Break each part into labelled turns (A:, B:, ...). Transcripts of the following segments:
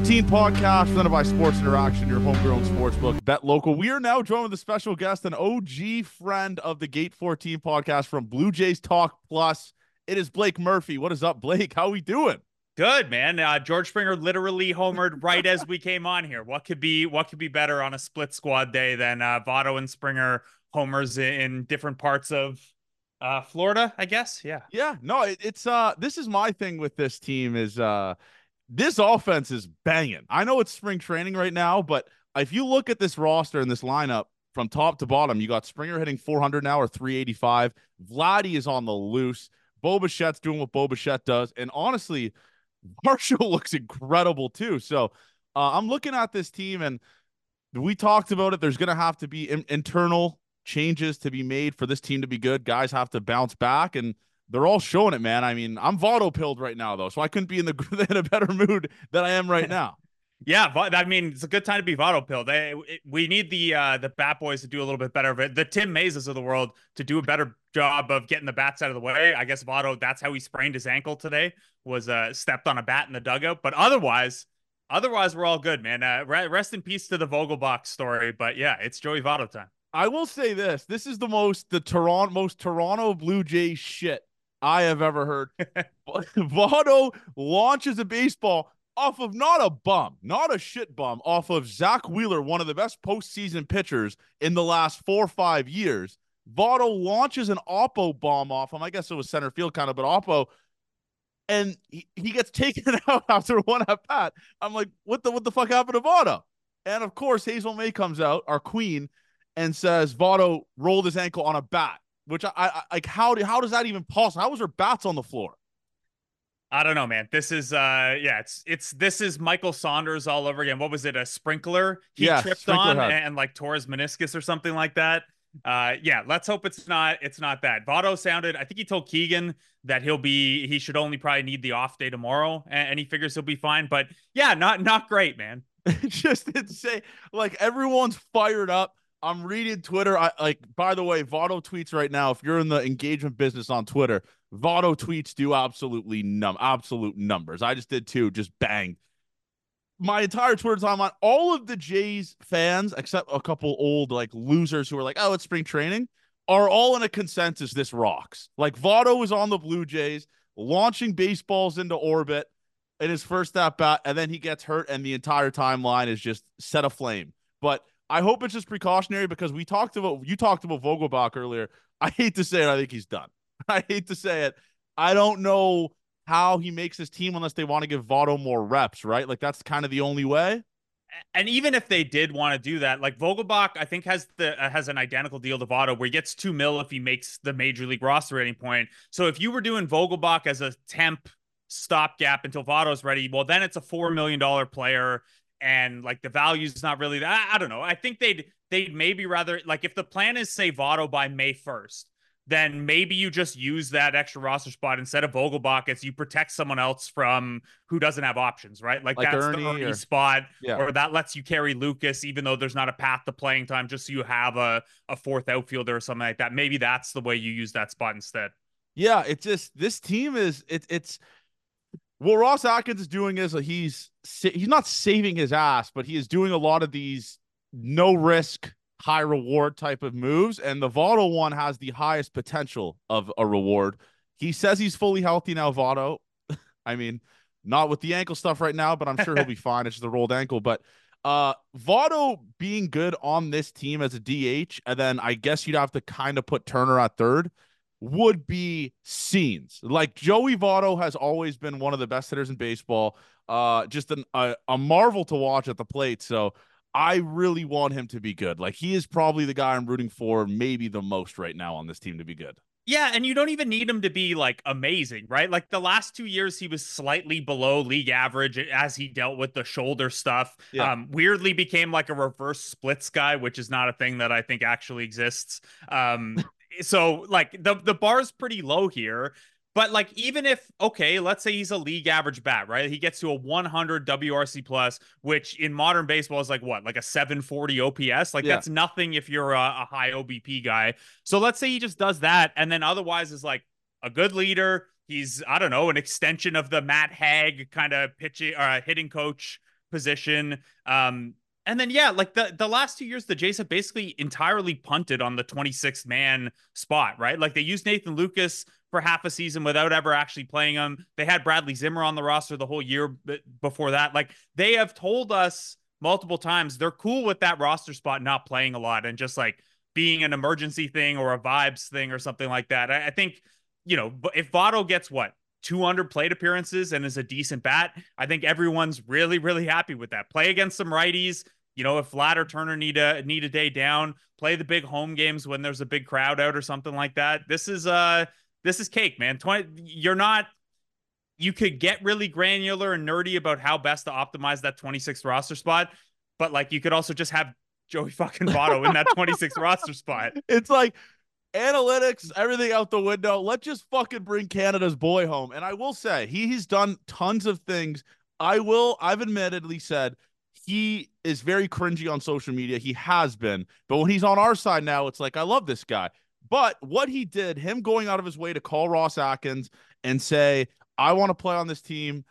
A: 14 podcast presented by Sports Interaction, your homegrown sportsbook. Bet local. We are now joined with a special guest, an OG friend of the Gate 14 podcast from Blue Jays Talk Plus. It is Blake Murphy. What is up, Blake? How we doing?
B: Good, man. George Springer literally homered right as we came on here. What could be better on a split squad day than Votto and Springer homers in different parts of Florida, I guess. Yeah.
A: Yeah, no, it's this is my thing with this team is this offense is banging. I know it's spring training right now, but if you look at this roster and this lineup from top to bottom, you got Springer hitting 400 now or 385. Vladdy is on the loose. Bo Bichette's doing what Bo Bichette does, and honestly, Marshall looks incredible too. So I'm looking at this team, and we talked about it. There's going to have to be internal changes to be made for this team to be good. Guys have to bounce back, and they're all showing it, man. I mean, I'm Votto pilled right now, though, so I couldn't be in a better mood than I am right now.
B: Yeah, I mean, it's a good time to be Votto pilled. We need the bat boys to do a little bit better of it. The Tim Mazes of the world to do a better job of getting the bats out of the way. I guess Votto, that's how he sprained his ankle today, was stepped on a bat in the dugout. But otherwise we're all good, man. Rest in peace to the Vogelbach story. But yeah, it's Joey Votto time.
A: I will say this: this is the most Toronto Blue Jays shit I have ever heard. Votto launches a baseball off of not a bum, not a shit bum, off of Zach Wheeler, one of the best postseason pitchers in the last 4 or 5 years. Votto launches an Oppo bomb off him. I guess it was center field kind of, but Oppo, and he gets taken out after one at bat. I'm like, what the fuck happened to Votto? And of course, Hazel May comes out, our queen, and says Votto rolled his ankle on a bat. Which I like. How does that even possible? How was her bats on the floor?
B: I don't know, man. This is this is Michael Saunders all over again. What was it? A sprinkler he tripped on and like tore his meniscus or something like that. Yeah, let's hope it's not that. Votto sounded, I think he told Keegan that he should only probably need the off day tomorrow, and he figures he'll be fine. But yeah, not great, man.
A: Just insane. Like, everyone's fired up. I'm reading Twitter. By the way, Votto tweets right now. If you're in the engagement business on Twitter, Votto tweets do absolute numbers. I just did too. Just bang. My entire Twitter timeline, all of the Jays fans, except a couple old like losers who are like, oh, it's spring training, are all in a consensus this rocks. Like, Votto is on the Blue Jays, launching baseballs into orbit in his first at bat, and then he gets hurt, and the entire timeline is just set aflame. But I hope it's just precautionary, because you talked about Vogelbach earlier. I hate to say it, I think he's done. I hate to say it. I don't know how he makes his team unless they want to give Votto more reps, right? Like, that's kind of the only way.
B: And even if they did want to do that, like, Vogelbach, I think has an identical deal to Votto, where he gets $2 million if he makes the major league roster at any point. So if you were doing Vogelbach as a temp stopgap until Votto's ready, well, then it's a $4 million player. And like, the value's not really that. I don't know. I think they'd maybe rather, like, if the plan is say Votto by May 1st, then maybe you just use that extra roster spot instead of Vogelbach, as you protect someone else from who doesn't have options, right? Like that's the Ernie spot, or that lets you carry Lucas, even though there's not a path to playing time, just so you have a fourth outfielder or something like that. Maybe that's the way you use that spot instead.
A: Yeah, it's just, this team is it's what Ross Atkins is doing is he's not saving his ass, but he is doing a lot of these no risk, high reward type of moves. And the Votto one has the highest potential of a reward. He says he's fully healthy now, Votto. I mean, not with the ankle stuff right now, but I'm sure he'll be fine. It's just a rolled ankle. But Votto being good on this team as a DH, and then I guess you'd have to kind of put Turner at third, would be scenes. Like, Joey Votto has always been one of the best hitters in baseball. Just a marvel to watch at the plate. So I really want him to be good. Like, he is probably the guy I'm rooting for maybe the most right now on this team to be good.
B: Yeah, and you don't even need him to be like amazing, right? Like, the last 2 years, he was slightly below league average as he dealt with the shoulder stuff. Yeah. Weirdly became like a reverse splits guy, which is not a thing that I think actually exists. So like the bar is pretty low here. But like, even if, okay, let's say he's a league average bat, right? He gets to a 100 WRC plus, which in modern baseball is like what, like a 740 OPS? Like, that's nothing if you're a high OBP guy. So let's say he just does that, and then otherwise is like a good leader. He's, I don't know, an extension of the Matt Hague kind of pitching hitting coach position. And then, yeah, like the last 2 years, the Jays have basically entirely punted on the 26th man spot, right? Like they used Nathan Lucas for half a season without ever actually playing him. They had Bradley Zimmer on the roster the whole year before that. Like they have told us multiple times they're cool with that roster spot not playing a lot and just like being an emergency thing or a vibes thing or something like that. I think, if Votto gets 200 plate appearances and is a decent bat, I think everyone's really, really happy with that. Play against some righties. If Vlad or Turner need a day down, play the big home games when there's a big crowd out or something like that. This is cake, man. You could get really granular and nerdy about how best to optimize that 26th roster spot, but like you could also just have Joey fucking Votto in that 26th roster spot.
A: It's like analytics, everything out the window. Let's just fucking bring Canada's boy home. And I will say, he's done tons of things. I've admittedly said he is very cringy on social media. He has been. But when he's on our side now, it's like, I love this guy. But what he did, him going out of his way to call Ross Atkins and say, I want to play on this team.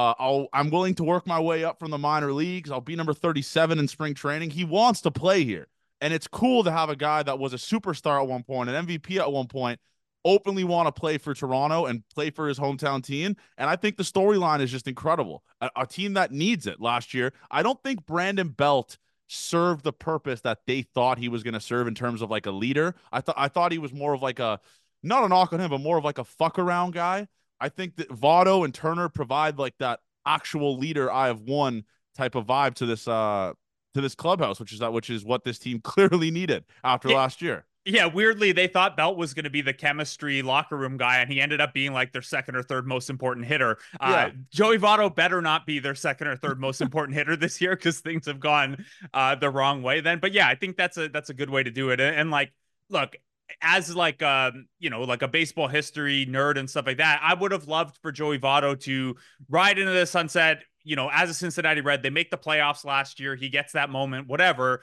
A: I'm willing to work my way up from the minor leagues. I'll be number 37 in spring training. He wants to play here. And it's cool to have a guy that was a superstar at one point, an MVP at one point, openly want to play for Toronto and play for his hometown team. And I think the storyline is just incredible. A team that needs it last year. I don't think Brandon Belt served the purpose that they thought he was going to serve in terms of like a leader. I thought he was more of like not a knock on him, but more of like a fuck around guy. I think that Votto and Turner provide like that actual leader I have won type of vibe to this clubhouse, which is what this team clearly needed after last year.
B: Yeah, weirdly, they thought Belt was going to be the chemistry locker room guy, and he ended up being like their second or third most important hitter. Joey Votto better not be their second or third most important hitter this year because things have gone the wrong way then. But yeah, I think that's a good way to do it. And like, look, as like like a baseball history nerd and stuff like that, I would have loved for Joey Votto to ride into the sunset. As a Cincinnati Red, they make the playoffs last year. He gets that moment, whatever.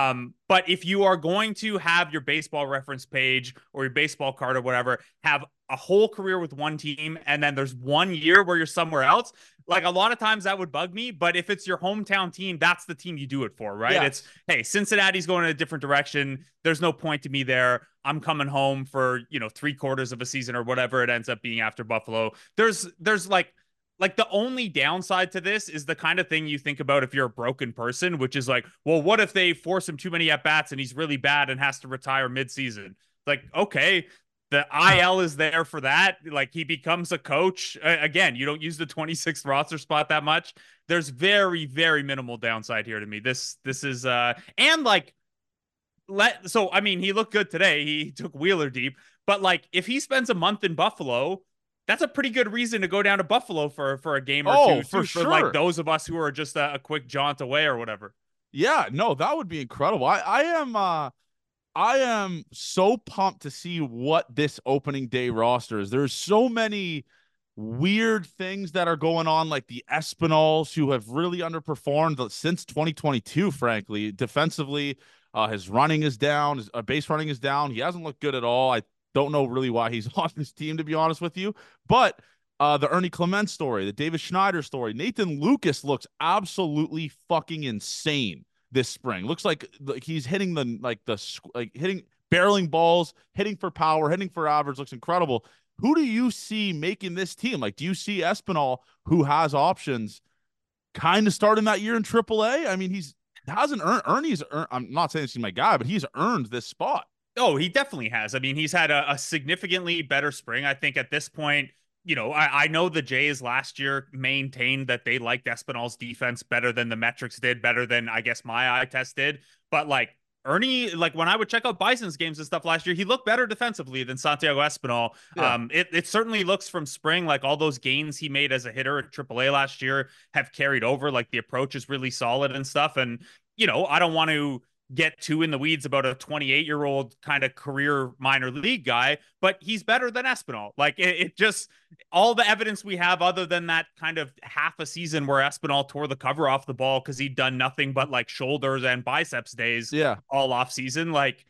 B: But if you are going to have your baseball reference page or your baseball card or whatever, have a whole career with one team, and then there's 1 year where you're somewhere else, like a lot of times that would bug me. But if it's your hometown team, that's the team you do it for, right? It's, hey, Cincinnati's going in a different direction. There's no point to me there. I'm coming home for, 3/4 of a season or whatever it ends up being after Buffalo. There's like the only downside to this is the kind of thing you think about if you're a broken person, which is like, well, what if they force him too many at-bats and he's really bad and has to retire mid-season? Like, okay, the IL is there for that. Like he becomes a coach. Again, you don't use the 26th roster spot that much. There's very, very minimal downside here to me. This is and like so I mean, he looked good today. He took Wheeler deep, but like if he spends a month in Buffalo, that's a pretty good reason to go down to Buffalo for a game or two.
A: For sure.
B: For like those of us who are just a quick jaunt away or whatever.
A: Yeah, no, that would be incredible. I am so pumped to see what this opening day roster is. There's so many weird things that are going on, like the Espinals, who have really underperformed since 2022, frankly. Defensively, his running is down. His base running is down. He hasn't looked good at all. I don't know really why he's on this team, to be honest with you. But the Ernie Clement story, the David Schneider story, Nathan Lucas looks absolutely fucking insane this spring. Looks like he's hitting hitting barreling balls, hitting for power, hitting for average. Looks incredible. Who do you see making this team? Like, do you see Espinal, who has options, kind of starting that year in AAA? I mean, Ernie's earned. I'm not saying he's my guy, but he's earned this spot.
B: Oh, he definitely has. I mean, he's had a significantly better spring. I think at this point, I know the Jays last year maintained that they liked Espinal's defense better than the metrics did, better than I guess my eye test did. But like Ernie, like when I would check out Bison's games and stuff last year, he looked better defensively than Santiago Espinal. Yeah. It certainly looks from spring like all those gains he made as a hitter at AAA last year have carried over. Like the approach is really solid and stuff. And I don't want to get too in the weeds about a 28-year-old kind of career minor league guy, but he's better than Espinal. Like it just, all the evidence we have other than that kind of half a season where Espinal tore the cover off the ball because he'd done nothing but like shoulders and biceps days all off season. Like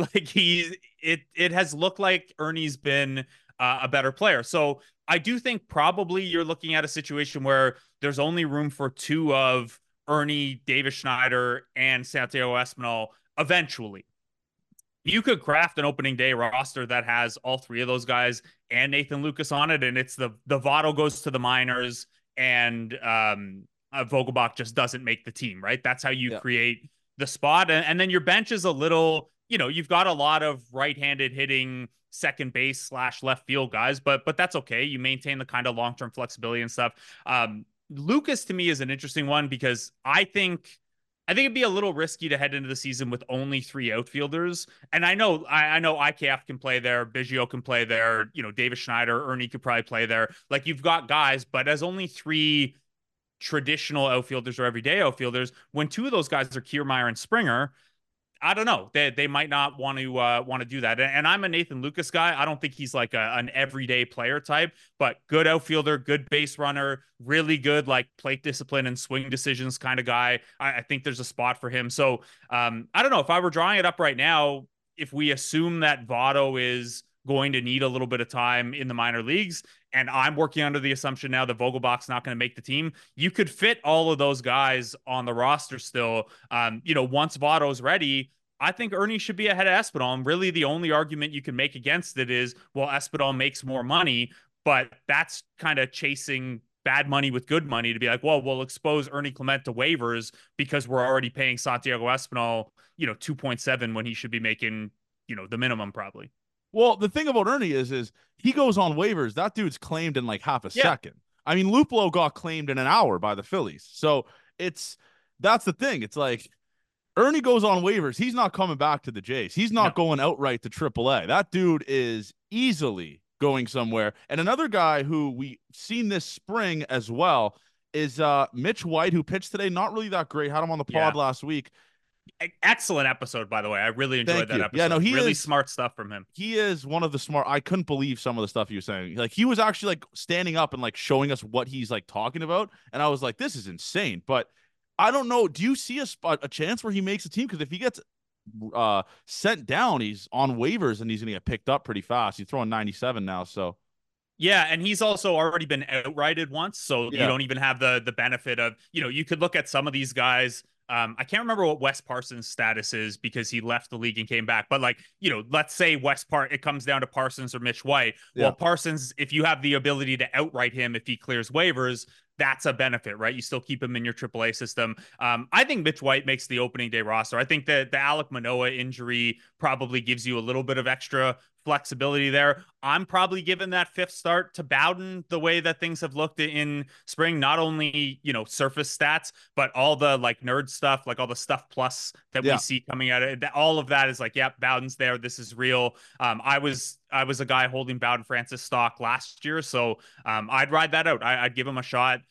B: it has looked like Ernie's been a better player. So I do think probably you're looking at a situation where there's only room for two of Ernie, Davis Schneider, and Santiago Espinal eventually. You could craft an opening day roster that has all three of those guys and Nathan Lucas on it, and it's the Votto goes to the minors, and Vogelbach just doesn't make the team, right? That's how you create the spot, and then your bench is a little, you've got a lot of right-handed hitting second base slash left field guys, but that's okay. You maintain the kind of long-term flexibility and stuff. Lucas to me is an interesting one because I think it'd be a little risky to head into the season with only three outfielders. And I know IKF can play there, Biggio can play there, Davis Schneider, Ernie could probably play there. Like, you've got guys, but as only three traditional outfielders or everyday outfielders, when two of those guys are Kiermaier and Springer, I don't know. They might not want to do that. And I'm a Nathan Lucas guy. I don't think he's like an everyday player type, but good outfielder, good base runner, really good like plate discipline and swing decisions kind of guy. I think there's a spot for him. So I don't know if I were drawing it up right now. If we assume that Votto is going to need a little bit of time in the minor leagues, and I'm working under the assumption now that Vogelbach's not going to make the team, you could fit all of those guys on the roster still. Once Votto's ready, I think Ernie should be ahead of Espinal. And really the only argument you can make against it is, well, Espinal makes more money, but that's kind of chasing bad money with good money to be like, well, we'll expose Ernie Clement to waivers because we're already paying Santiago Espinal, 2.7 when he should be making, the minimum probably.
A: Well, the thing about Ernie is he goes on waivers. That dude's claimed in like half a second. I mean, Luplow got claimed in an hour by the Phillies. So that's the thing. It's like Ernie goes on waivers. He's not coming back to the Jays. He's not going outright to AAA. That dude is easily going somewhere. And another guy who we've seen this spring as well is Mitch White, who pitched today. Not really that great. Had him on the pod last week.
B: Excellent episode, by the way. I really enjoyed that episode.
A: Yeah, no, he
B: really
A: is
B: smart stuff from him.
A: He is one of the smart. I couldn't believe some of the stuff he was saying. Like, he was actually like standing up and like showing us what he's like talking about, and I was like, this is insane. But I don't know. Do you see a chance where he makes a team? Because if he gets sent down, he's on waivers and he's gonna get picked up pretty fast. He's throwing 97 now, so.
B: Yeah, and he's also already been outrighted once, so you don't even have the benefit of, you could look at some of these guys. I can't remember what Wes Parsons' status is because he left the league and came back. But let's say it comes down to Parsons or Mitch White. Yeah. Well, Parsons, if you have the ability to outright him if he clears waivers, that's a benefit, right? You still keep him in your AAA system. I think Mitch White makes the opening day roster. I think that the Alek Manoah injury probably gives you a little bit of extra flexibility there. I'm probably giving that fifth start to Bowden the way that things have looked in spring, not only, surface stats, but all the like nerd stuff, like all the stuff plus that we see coming out of it. All of that is like, yep, Bowden's there. This is real. I was a guy holding Bowden Francis stock last year. So I'd ride that out. I'd give him a shot.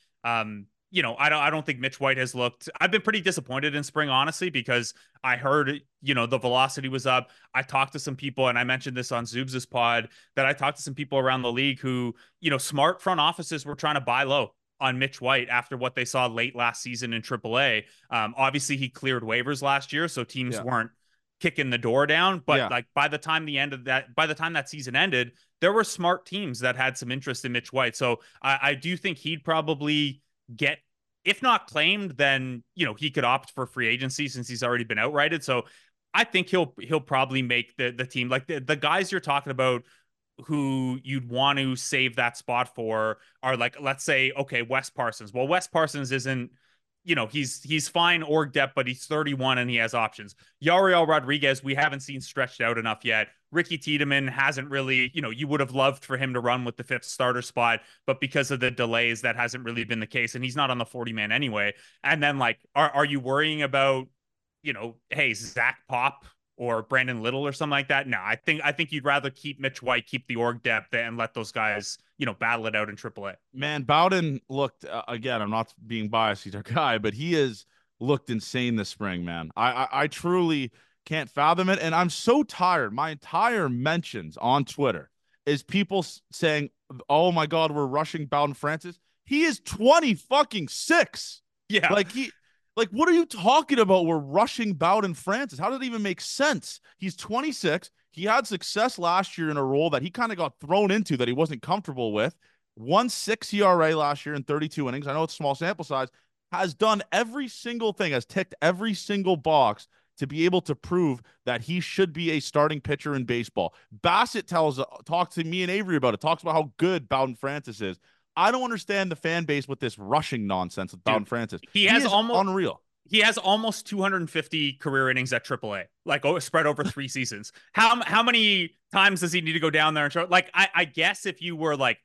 B: I don't think Mitch White has looked. I've been pretty disappointed in spring, honestly, because I heard, the velocity was up. I talked to some people, and I mentioned this on Zubs' pod, that I talked to some people around the league who, smart front offices were trying to buy low on Mitch White after what they saw late last season in AAA. Obviously, he cleared waivers last year, so teams weren't kicking the door down. But like by the time that season ended, there were smart teams that had some interest in Mitch White. So I do think he'd probably get, if not claimed, then he could opt for free agency since he's already been outrighted. So I think he'll probably make the team. Like the guys you're talking about who you'd want to save that spot for are like, let's say, okay, Wes Parsons. Well, Wes Parsons isn't, he's fine org depth, but he's 31 and he has options. Yariel Rodriguez, we haven't seen stretched out enough yet. Ricky Tiedemann hasn't really, you would have loved for him to run with the fifth starter spot, but because of the delays, that hasn't really been the case. And he's not on the 40-man anyway. And then like, are you worrying about, hey, Zach Pop or Brandon Little or something like that? No, I think you'd rather keep Mitch White, keep the org depth, and let those guys, battle it out in AAA.
A: Man, Bowden looked, again, I'm not being biased, he's our guy, but he has looked insane this spring, man. I truly can't fathom it. And I'm so tired. My entire mentions on Twitter is people saying, oh my God, we're rushing Bowden Francis. He is 26. Yeah. Like, what are you talking about? We're rushing Bowden Francis. How did it even make sense? He's 26. He had success last year in a role that he kind of got thrown into that he wasn't comfortable with. 1.6 ERA last year in 32 innings. I know it's a small sample size. has done every single thing, has ticked every single box to be able to prove that he should be a starting pitcher in baseball. Bassett talks to me and Avery about it, talks about how good Bowden Francis is. I don't understand the fan base with this rushing nonsense with Bowden
B: Dude,
A: Francis.
B: he
A: He
B: has
A: is
B: almost
A: unreal.
B: he has almost 250 career innings at AAA, like spread over 3 seasons. How many times does he need to go down there and show? Like, I guess if you were like,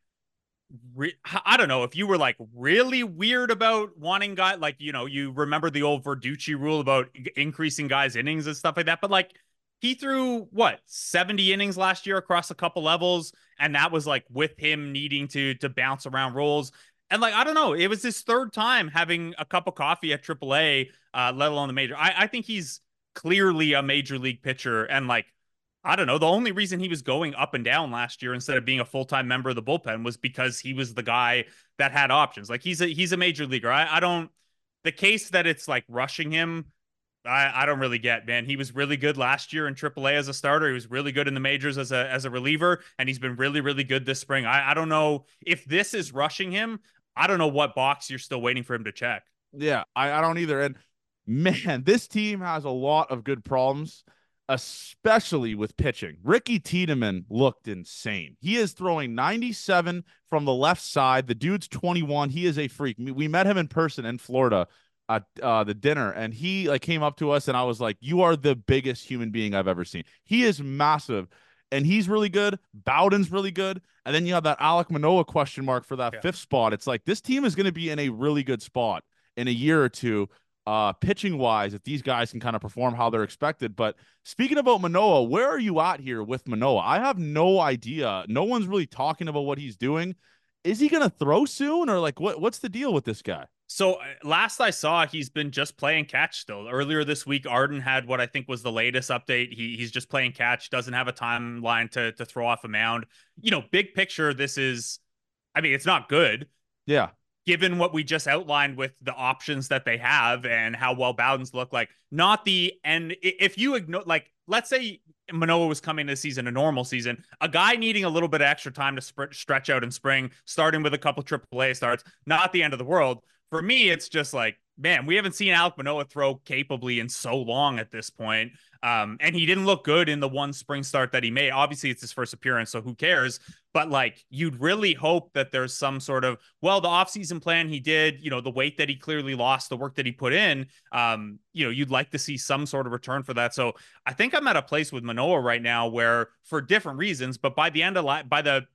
B: I don't know, if you were like really weird about wanting guys, like, you remember the old Verducci rule about increasing guys' innings and stuff like that. But like, he threw what 70 innings last year across a couple levels, and that was like with him needing to bounce around roles. And like, I don't know, it was his third time having a cup of coffee at AAA, let alone the major. I think he's clearly a major league pitcher. And like, I don't know, the only reason he was going up and down last year instead of being a full-time member of the bullpen was because he was the guy that had options. Like, he's a major leaguer. I don't, the case that it's like rushing him, I don't really get, man. He was really good last year in AAA as a starter. He was really good in the majors as a reliever, and he's been really, really good this spring. I don't know if this is rushing him. I don't know what box you're still waiting for him to check.
A: Yeah, I don't either. And man, this team has a lot of good problems, especially with pitching. Ricky Tiedemann looked insane. He is throwing 97 from the left side. The dude's 21. He is a freak. We met him in person in Florida at the dinner, and he like came up to us, and I was like, "You are the biggest human being I've ever seen." He is massive, and he's really good. Bowden's really good, and then you have that Alek Manoah question mark for that fifth spot. It's like this team is going to be in a really good spot in a year or two, pitching wise, if these guys can kind of perform how they're expected. But speaking about Manoah, where are you at here with Manoah? I have no idea. No one's really talking about what he's doing. Is he going to throw soon, or like what's the deal with this guy?
B: So last I saw, he's been just playing catch still. Earlier this week, Arden had what I think was the latest update. He's just playing catch, doesn't have a timeline to throw off a mound. Big picture, this is, I mean, it's not good.
A: Yeah.
B: Given what we just outlined with the options that they have and how well Bowden's look, like not the end. If you ignore, like, let's say Manoah was coming this season, a normal season, a guy needing a little bit of extra time to stretch out in spring, starting with a couple AAA starts, not the end of the world. For me, it's just like, man, we haven't seen Alek Manoah throw capably in so long at this point. And he didn't look good in the one spring start that he made. Obviously, it's his first appearance, so who cares? But like, you'd really hope that there's some sort of, well, the offseason plan he did, the weight that he clearly lost, the work that he put in, you'd like to see some sort of return for that. So I think I'm at a place with Manoah right now where, for different reasons, but by the end of by the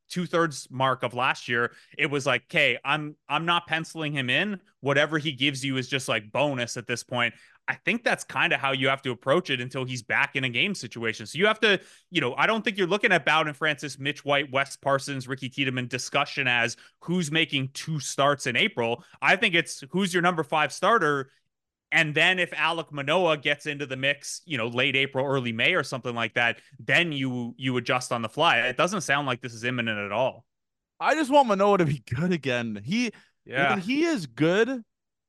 B: 2/3 mark of last year, it was like, okay, I'm not penciling him in. Whatever he gives you is just like bonus at this point. I think that's kind of how you have to approach it until he's back in a game situation. So you have to, I don't think you're looking at Bowden Francis, Mitch White, Wes Parsons, Ricky Tiedemann discussion as who's making 2 starts in April. I think it's who's your number 5 starter. And then if Alek Manoah gets into the mix, late April, early May or something like that, then you adjust on the fly. It doesn't sound like this is imminent at all.
A: I just want Manoah to be good again. When he is good,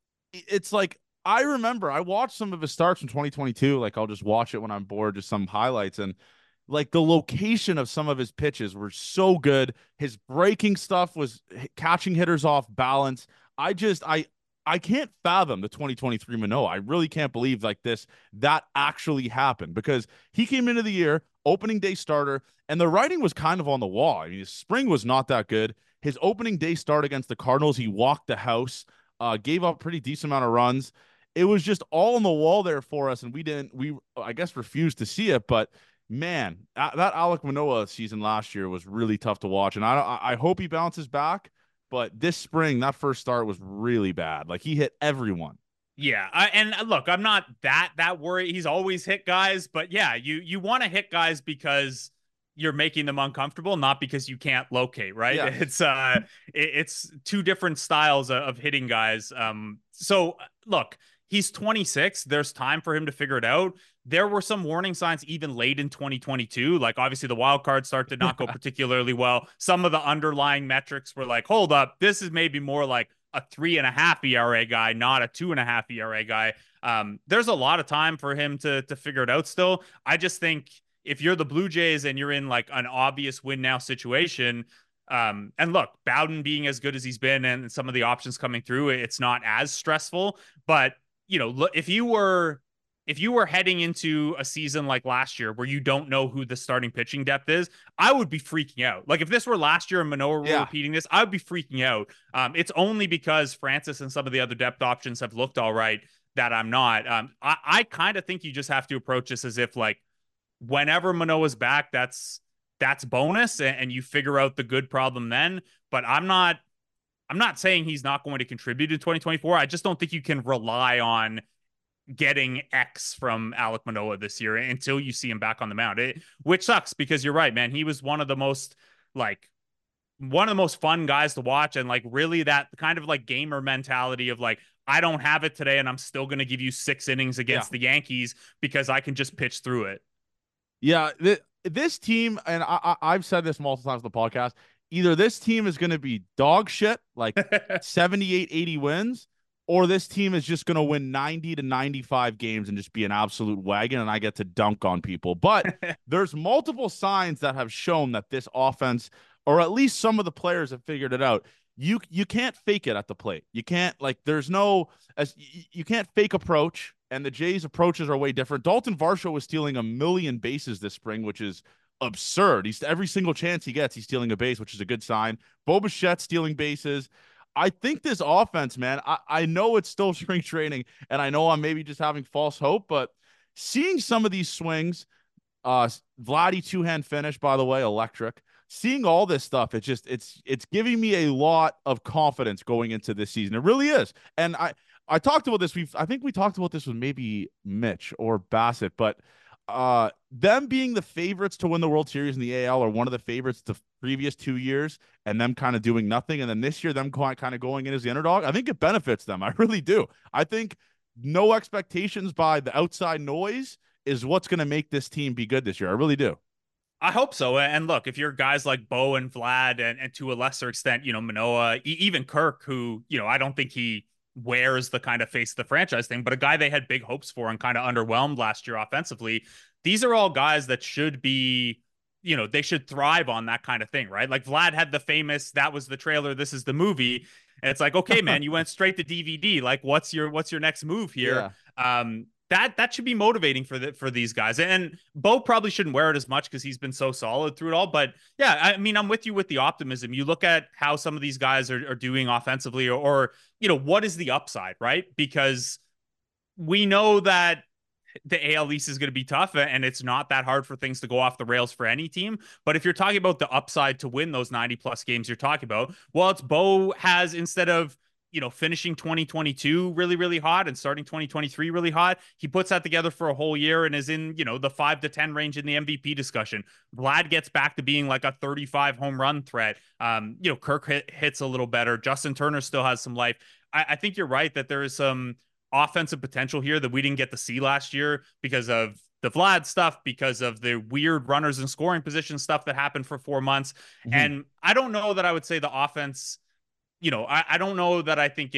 A: it's like, I remember I watched some of his starts from 2022. Like, I'll just watch it when I'm bored, just some highlights. And like, the location of some of his pitches were so good. His breaking stuff was catching hitters off balance. I can't fathom the 2023 Manoah. I really can't believe like that actually happened, because he came into the year opening day starter, and the writing was kind of on the wall. I mean, his spring was not that good. His opening day start against the Cardinals, he walked the house, gave up pretty decent amount of runs. It was just all on the wall there for us, and we I guess refused to see it. But man, that Alek Manoah season last year was really tough to watch, and I hope he bounces back. But this spring, that first start was really bad. Like, he hit everyone.
B: Yeah, and look, I'm not that worried. He's always hit guys, but yeah, you want to hit guys because you're making them uncomfortable, not because you can't locate, right?
A: Yeah.
B: It's 2 different styles of hitting guys. So look, he's 26. There's time for him to figure it out. There were some warning signs even late in 2022. Like, obviously the wild card start did not go particularly well. Some of the underlying metrics were like, hold up, this is maybe more like a 3.5 ERA guy, not a 2.5 ERA guy. There's a lot of time for him to figure it out still. I just think if you're the Blue Jays and you're in like an obvious win now situation, And look, Bowden being as good as he's been and some of the options coming through, it's not as stressful. But, look, if you were heading into a season like last year where you don't know who the starting pitching depth is, I would be freaking out. Like if this were last year and Manoah were
A: Yeah.
B: repeating this, I would be freaking out. It's only because Francis and some of the other depth options have looked all right that I'm not. I kind of think you just have to approach this as if like whenever Manoah's back, that's bonus, and you figure out the good problem then. But I'm not saying he's not going to contribute in 2024. I just don't think you can rely on getting X from Alek Manoah this year until you see him back on the mound. Which sucks because you're right, man. He was one of the most fun guys to watch, and like really that kind of like gamer mentality of like, I don't have it today and I'm still going to give you 6 innings against the Yankees because I can just pitch through it.
A: Yeah, this team, and I've said this multiple times on the podcast, either this team is going to be dog shit, like 78, 80 wins, or this team is just going to win 90 to 95 games and just be an absolute wagon, and I get to dunk on people. But there's multiple signs that have shown that this offense, or at least some of the players have figured it out. You can't fake it at the plate. You can't, like, you can't fake approach, and the Jays' approaches are way different. Dalton Varsho was stealing 1 million bases this spring, which is absurd. He's every single chance he gets, he's stealing a base, which is a good sign. Bo Bichette stealing bases. I think this offense, man, I know it's still spring training, and I know I'm maybe just having false hope, but seeing some of these swings, Vladdy two-hand finish, by the way, electric. Seeing all this stuff, it's giving me a lot of confidence going into this season. It really is. And I talked about this. I think we talked about this with maybe Mitch or Bassett, but them being the favorites to win the World Series in the AL, or one of the favorites the previous 2 years, and them kind of doing nothing, and then this year them kind of going in as the underdog, I think it benefits them. I really do. I think no expectations by the outside noise is what's going to make this team be good this year. I really do.
B: I hope so. And look, if you're guys like Bo and Vlad, and to a lesser extent, Manoah, even Kirk, who, I don't think he wears the kind of face of the franchise thing, but a guy they had big hopes for and kind of underwhelmed last year offensively. These are all guys that should be, they should thrive on that kind of thing, right? Like Vlad had the famous, that was the trailer, this is the movie. And it's like, okay, man, you went straight to DVD. Like, what's your next move here? Yeah. That should be motivating for these guys. And Bo probably shouldn't wear it as much because he's been so solid through it all. But yeah, I mean, I'm with you with the optimism. You look at how some of these guys are doing offensively, or what is the upside, right? Because we know that the AL East is going to be tough, and it's not that hard for things to go off the rails for any team. But if you're talking about the upside to win those 90 plus games you're talking about, well, it's Bo has, instead of finishing 2022 really, really hot and starting 2023 really hot, he puts that together for a whole year and is in, the 5 to 10 range in the MVP discussion. Vlad gets back to being like a 35 home run threat. Kirk hits a little better. Justin Turner still has some life. I think you're right that there is some offensive potential here that we didn't get to see last year because of the Vlad stuff, because of the weird runners in scoring position stuff that happened for 4 months. Mm-hmm. And I don't know that I would say the offense, I don't know that I think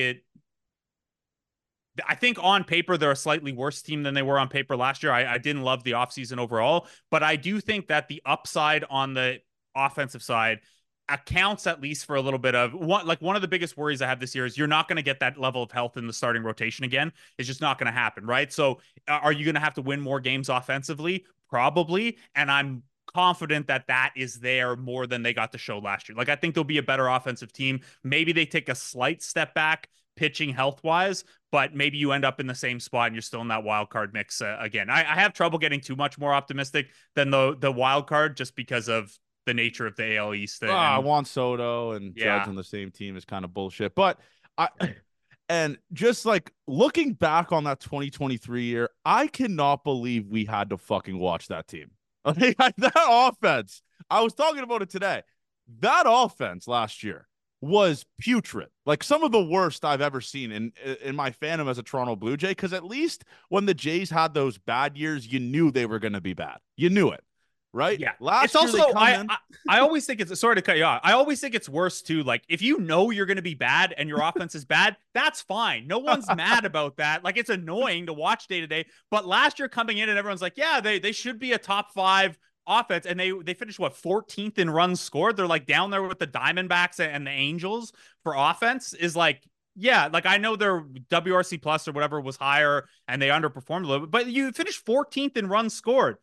B: on paper, they're a slightly worse team than they were on paper last year. I didn't love the offseason overall, but I do think that the upside on the offensive side accounts at least for a little bit of one of the biggest worries I have this year is you're not going to get that level of health in the starting rotation again. It's just not going to happen, right? So are you going to have to win more games offensively? Probably. And I'm confident that is there more than they got to show last year. Like, I think they'll be a better offensive team. Maybe they take a slight step back pitching health wise, but maybe you end up in the same spot and you're still in that wild card mix again. I have trouble getting too much more optimistic than the wild card just because of the nature of the AL East.
A: Juan Soto and Judge on the same team is kind of bullshit. But and just like looking back on that 2023 year, I cannot believe we had to fucking watch that team. Like, that offense, I was talking about it today. That offense last year was putrid. Like, some of the worst I've ever seen in my fandom as a Toronto Blue Jay, because at least when the Jays had those bad years, you knew they were going to be bad. You knew it. Right?
B: Yeah. It's also, I always think it's, sorry to cut you off, I always think it's worse too. Like, if you know you're going to be bad and your offense is bad, that's fine. No one's mad about that. Like, it's annoying to watch day to day. But last year coming in and everyone's like, yeah, they should be a top 5 offense, and they finished what 14th in runs scored. They're like down there with the Diamondbacks and the Angels for offense. Is like, yeah, like I know their WRC plus or whatever was higher and they underperformed a little bit, but you finished 14th in runs scored.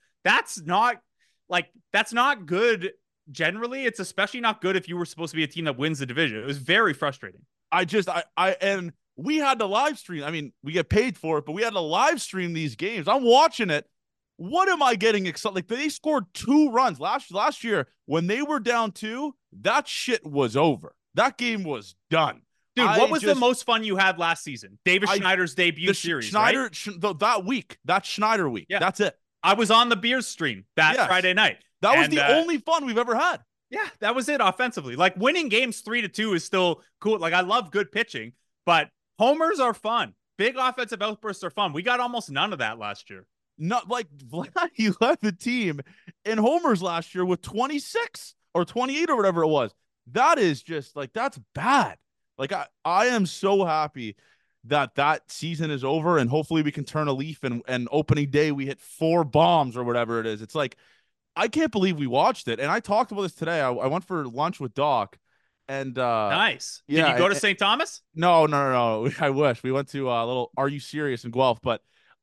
B: That's not good generally. It's especially not good if you were supposed to be a team that wins the division. It was very frustrating.
A: And we had to live stream. I mean, we get paid for it, but we had to live stream these games. I'm watching it. What am I getting excited? Like they scored 2 runs last year when they were down 2. That shit was over. That game was done.
B: Dude, what was the most fun you had last season? Davis Schneider's debut series,
A: Schneider,
B: right?
A: that Schneider week. Yeah. That's it.
B: I was on the Beers stream that Friday night.
A: That was the only fun we've ever had.
B: Yeah, that was it offensively. Like winning games 3-2 is still cool. Like I love good pitching, but homers are fun. Big offensive outbursts are fun. We got almost none of that last year.
A: Not like Vladdy led the team in homers last year with 26 or 28 or whatever it was. That is just like, that's bad. Like I am so happy that season is over and hopefully we can turn a leaf and opening day we hit 4 bombs or whatever it is. It's like, I can't believe we watched it. And I talked about this today. I went for lunch with Doc and
B: nice. Did you go to St. Thomas?
A: No. I wish. We went to a little Are You Serious in Guelph, but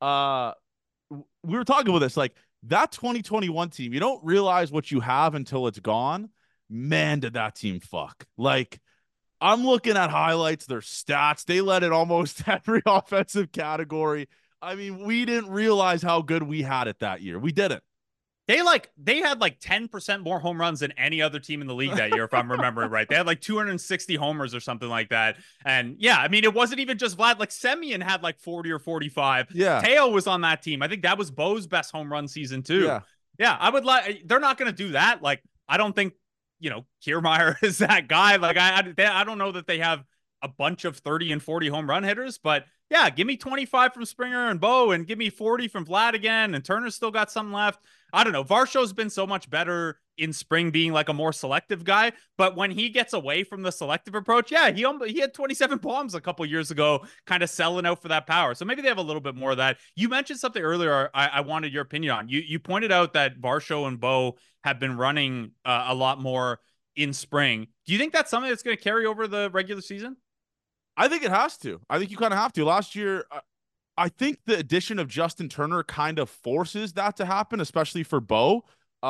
A: we were talking about this, like that 2021 team, you don't realize what you have until it's gone. Man, did that team fuck. Like I'm looking at highlights, their stats. They led in almost every offensive category. I mean, we didn't realize how good we had it that year. We didn't.
B: They had like 10% more home runs than any other team in the league that year, if I'm remembering right. They had like 260 homers or something like that. And yeah, I mean, it wasn't even just Vlad. Like Semien had like 40 or 45.
A: Yeah.
B: Teo was on that team. I think that was Bo's best home run season too. Yeah. I would like. They're not going to do that. Like I don't think Kiermaier is that guy. Like I don't know that they have a bunch of 30 and 40 home run hitters, but yeah, give me 25 from Springer and Bo and give me 40 from Vlad again. And Turner's still got some left. I don't know. Varsho's been so much better in spring being like a more selective guy. But when he gets away from the selective approach, yeah, he had 27 bombs a couple years ago, kind of selling out for that power. So maybe they have a little bit more of that. You mentioned something earlier I wanted your opinion on. You pointed out that Varsho and Bo have been running a lot more in spring. Do you think that's something that's going to carry over the regular season?
A: I think it has to. I think you kind of have to. Last year, I think the addition of Justin Turner kind of forces that to happen, especially for Bo.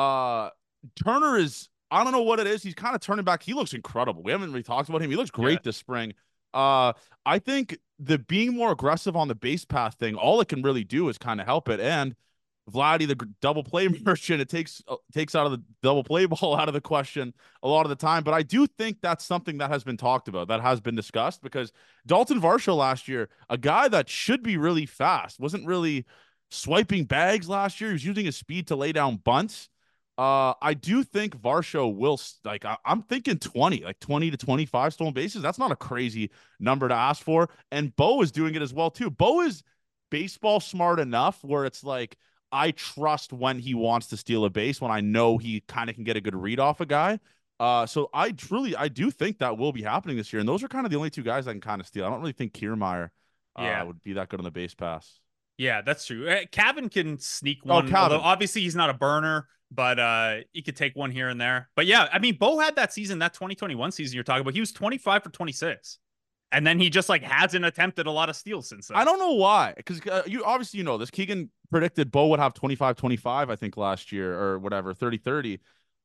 A: Turner is, I don't know what it is. He's kind of turning back. He looks incredible. We haven't really talked about him. He looks great this spring. I think the being more aggressive on the base path thing, all it can really do is kind of help it. And Vladdy, the double play merchant, it takes out of the double play ball out of the question a lot of the time. But I do think that's something that has been talked about, that has been discussed, because Dalton Varsho last year, a guy that should be really fast, wasn't really swiping bags last year. He was using his speed to lay down bunts. I do think Varsho will, like, I'm thinking 20 to 25 stolen bases. That's not a crazy number to ask for. And Bo is doing it as well, too. Bo is baseball smart enough where it's like, I trust when he wants to steal a base, when I know he kind of can get a good read off a guy. So I do think that will be happening this year. And those are kind of the only 2 guys that can kind of steal. I don't really think Kiermaier would be that good on the base pass.
B: Yeah, that's true. Cavan can sneak one. Although obviously he's not a burner, but he could take one here and there. But yeah, I mean, Bo had that season, that 2021 season you're talking about. He was 25 for 26. And then he just like hasn't attempted a lot of steals since then.
A: I don't know why, because you obviously know this. Keegan predicted Bo would have 25-25, I think, last year or whatever, 30-30.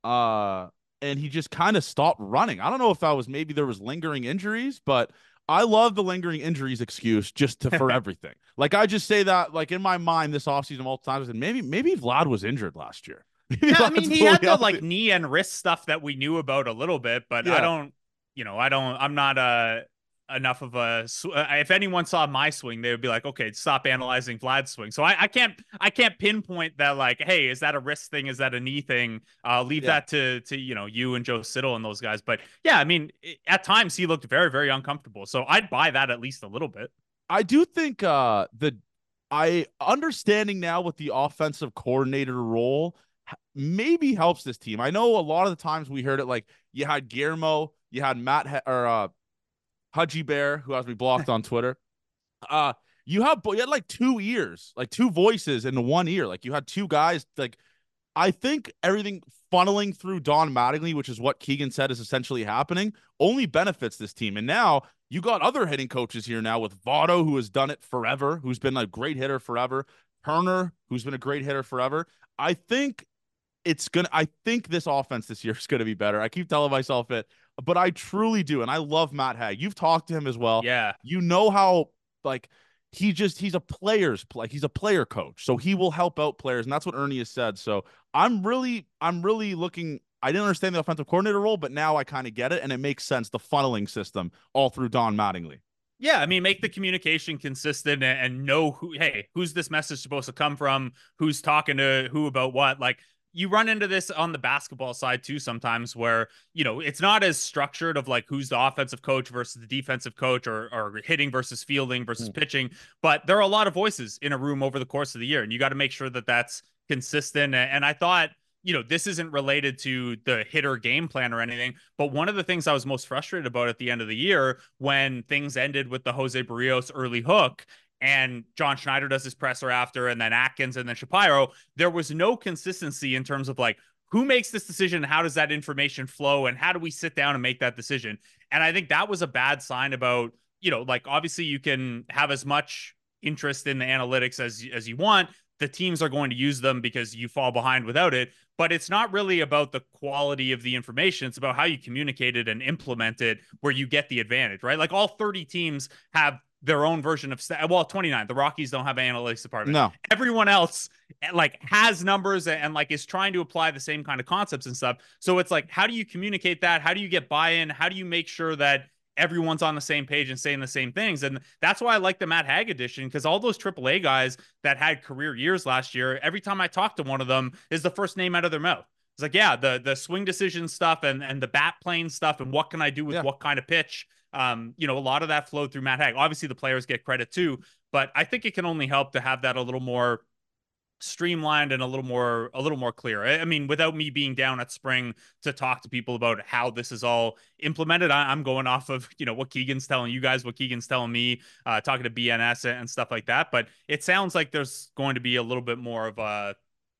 A: And he just kind of stopped running. I don't know if that was, maybe there was lingering injuries, but I love the lingering injuries excuse just for everything. Like I just say that like in my mind this offseason multiple times, and maybe Vlad was injured last year.
B: Yeah, I mean, he had the like knee and wrist stuff that we knew about a little bit, but I'm not enough of a if anyone saw my swing, they would be like, okay, stop analyzing Vlad's swing. So I can't pinpoint that, like, hey, is that a wrist thing, is that a knee thing? Leave that to you and Joe Siddle and those guys. But yeah, I mean, at times he looked very, very uncomfortable, so I'd buy that at least a little bit.
A: I do think I understanding now with the offensive coordinator role maybe helps this team. I know a lot of the times we heard it, like you had Guillermo, you had Matt Hudgy Bear, who has me blocked on Twitter. You had like 2 ears, like 2 voices in one ear. Like you had 2 guys like I think everything funneling through Don Mattingly, which is what Keegan said is essentially happening, only benefits this team. And now you got other hitting coaches here now with Votto, who has done it forever, who's been a great hitter forever, Turner, who's been a great hitter forever. I think I think this offense this year is gonna be better. I keep telling myself it, but I truly do. And I love Matt Hague. You've talked to him as well.
B: Yeah.
A: You know how like he's a player's play, he's a player coach. So he will help out players, and that's what Ernie has said. So I'm really looking. I didn't understand the offensive coordinator role, but now I kind of get it, and it makes sense. The funneling system all through Don Mattingly.
B: Yeah, I mean, make the communication consistent and know hey, who's this message supposed to come from? Who's talking to who about what? Like, you run into this on the basketball side too sometimes where, it's not as structured of like who's the offensive coach versus the defensive coach or hitting versus fielding versus pitching. But there are a lot of voices in a room over the course of the year, and you got to make sure that that's consistent. And I thought, this isn't related to the hitter game plan or anything, but one of the things I was most frustrated about at the end of the year when things ended with the Jose Barrios early hook and John Schneider does his presser after, and then Atkins and then Shapiro, there was no consistency in terms of like, who makes this decision? How does that information flow? And how do we sit down and make that decision? And I think that was a bad sign about, like obviously you can have as much interest in the analytics as you want. The teams are going to use them because you fall behind without it. But it's not really about the quality of the information. It's about how you communicate it and implement it where you get the advantage, right? Like all 30 teams have their own version of 29. The Rockies don't have an analytics department.
A: No.
B: Everyone else like has numbers and like is trying to apply the same kind of concepts and stuff. So it's like, how do you communicate that? How do you get buy-in? How do you make sure that everyone's on the same page and saying the same things? And that's why I like the Matt Hague edition, because all those AAA guys that had career years last year, every time I talk to one of them is the first name out of their mouth. It's like, yeah, the swing decision stuff and the bat plane stuff and what can I do with what kind of pitch. A lot of that flowed through Matt Hague. Obviously, the players get credit too, but I think it can only help to have that a little more streamlined and a little more clear. I mean, without me being down at spring to talk to people about how this is all implemented, I'm going off of what Keegan's telling you guys, what Keegan's telling me, talking to BNS and stuff like that. But it sounds like there's going to be a little bit more of a